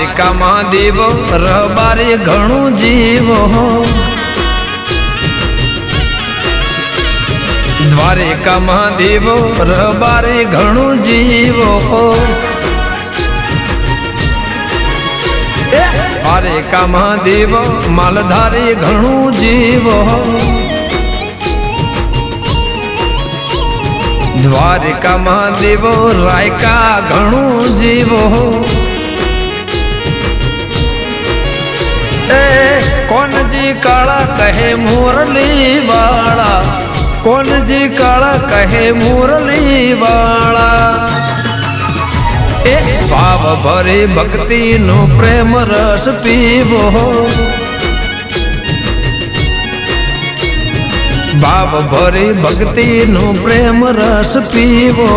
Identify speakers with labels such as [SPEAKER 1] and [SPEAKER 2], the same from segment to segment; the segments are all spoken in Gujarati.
[SPEAKER 1] દ્વારિકામાં દેવો રબારે ઘણું જીવો દ્વારિકામાં દેવો રબારે ઘણું જીવો દ્વારિકામાં દેવો માલધારે ઘણું જીવો દ્વારિકામાં દેવો રાયકા ઘણું જીવો એ કોનજી કાળા કહે મુરલી વાળા કોનજી કાળા કહે મુરલી વાળા એ ભાવ ભરે ભક્તિ નો પ્રેમ રસ પીવો ભાવ ભરે ભક્તિ નો પ્રેમ રસ પીવો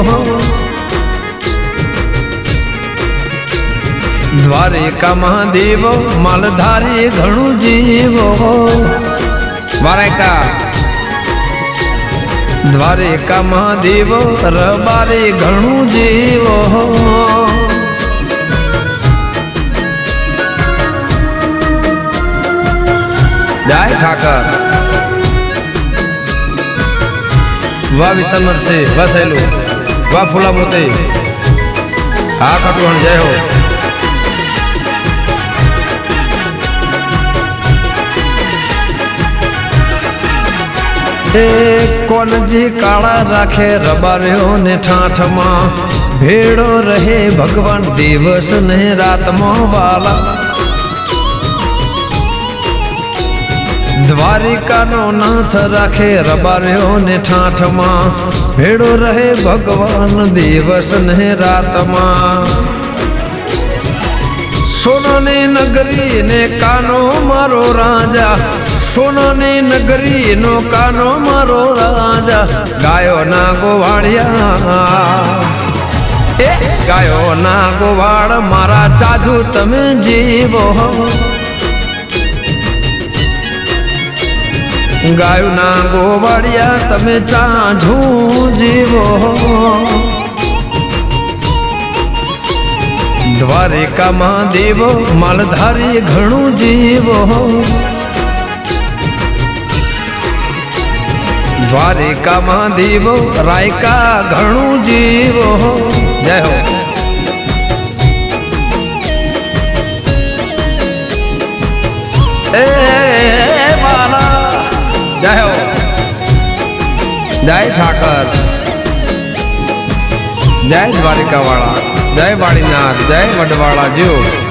[SPEAKER 1] દ્વારિકામાં દેવો માલધારી ઘણું જીવો દ્વારિકામાં દેવો રબારે ઘણું જીવો જય ઠાકર वाह विसन्नत से वाह सैलू वाह फूला मोती हा खटुहन जय हो ए कोनजी काला राखे रबार्यो ने ठाठ मां भेड़ो रहे भगवान दिवस ने रात मां वाला દ્વારિકા નો નાથ રાખે રબાર્યો ને ઠાઠ માં ભેડો રહે ભગવાન દિવસ ને રાત માં સોનાની નગરી ને કાનો મારો રાજા સોનાની નગરી નો કાનો મારો રાજા ગાયો ના ગોવાળિયા એ ગાયો ના ગોવાળ મારા ચાજુ તમે જીવો गायु ना गोवाड़िया तमे चाझू जीवो દ્વારિકામાં દેવો માલધારી ઘણું જીવો દ્વારિકામાં દેવો રાયકા ઘણું જીવો જય હો ए माला जय हो जय ठाकर जय द्वारिका वाला जय वाड़ीनाथ जय वडवाड़ा जो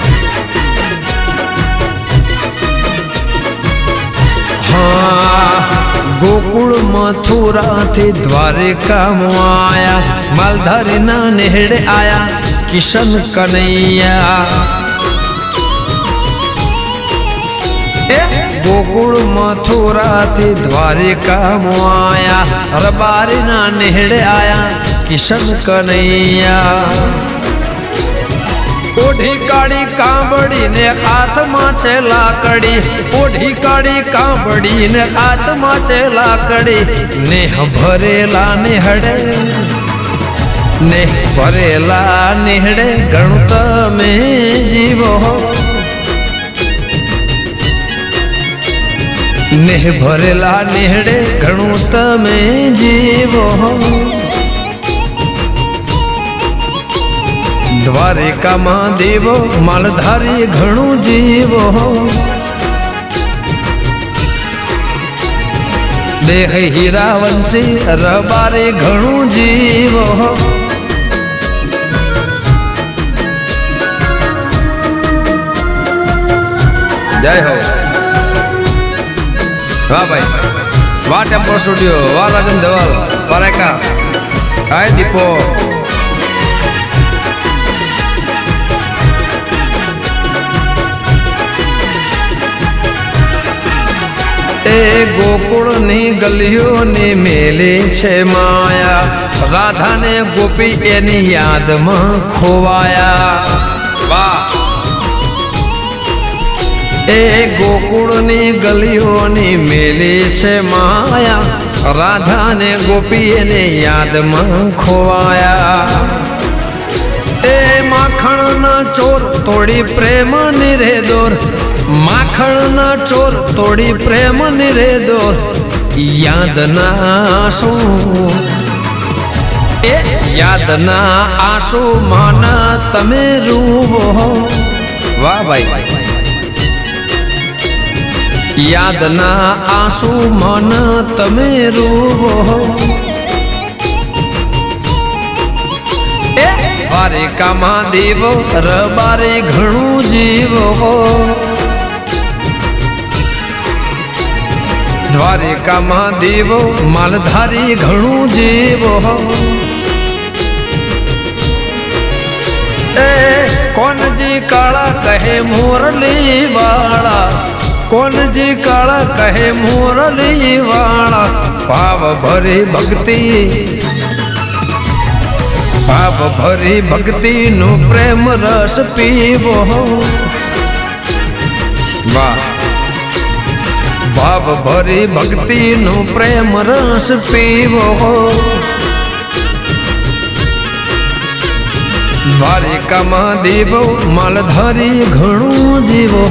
[SPEAKER 1] हाँ गोकुल मथुरा थी द्वारिका आया मालधारी ना नेहड़े आया किशन कन्हैया गोकुल मथुरा थी द्वारिका आया रबारी ना नेहड़े आया किशन कन्हैया ओढ़ी काड़ी कांबड़ी ने हाथ में छे लाकड़ी ओढ़ी काड़ी कांबड़ी ने हाथ में छे लाकड़ी नेह भरेला नेहड़े नेह भरेला नेहड़े गणुत में जीवो नेह भरेला नेहड़े गणुत में जीवो द्वारिका मां देवो मालधारी घणु जीवो देह हीरावंशी रबारे घणु जीवो जय हो वाह भाई वाह टेम्पो स्टूडियो वाह राजन देवल वारेका आए दीपो ए गोकुल नी गलियों ने मेले छे माया राधा ने गोपी एनी याद में खोवाया वाह ए गोकुल नी गलियों ने मेले छे माया राधा ने गोपी ने याद में खोवाया ए माखण માખણના ચોર તોડી પ્રેમ નિરે દોર, માખણના ચોર તોડી પ્રેમ નિરે દોર, યાદના આંસુ એ યાદના આંસુ મન તમે રૂવો. વાહ ભાઈ. યાદના આંસુ મન તમે રૂવો, દ્વારિકામાં દેવો રબારે ઘણું જીવો, દ્વારિકામાં દેવો માલધારી ઘણું જીવો. એ કોનજી કાળા કહે મોરલી વાળા, કોનજી કાળા કહે મોરલી વાળા, ભાવ ભરી ભક્તિ, ભાવ ભરી ભક્તિ નું પ્રેમ રસ પીવો. વાહ. ભાવ ભરી ભક્તિ નું પ્રેમ રસ પીવો, દ્વારિકામાં દેવો માલધારી ઘણું જીવો,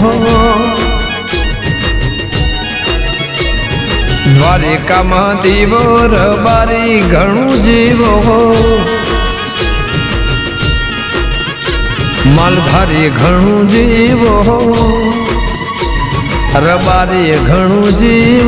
[SPEAKER 1] દ્વારિકામાં દેવો રબારી ઘણું જીવો, માલધારી ઘણું જીવો, રબારી ઘણું જીવો.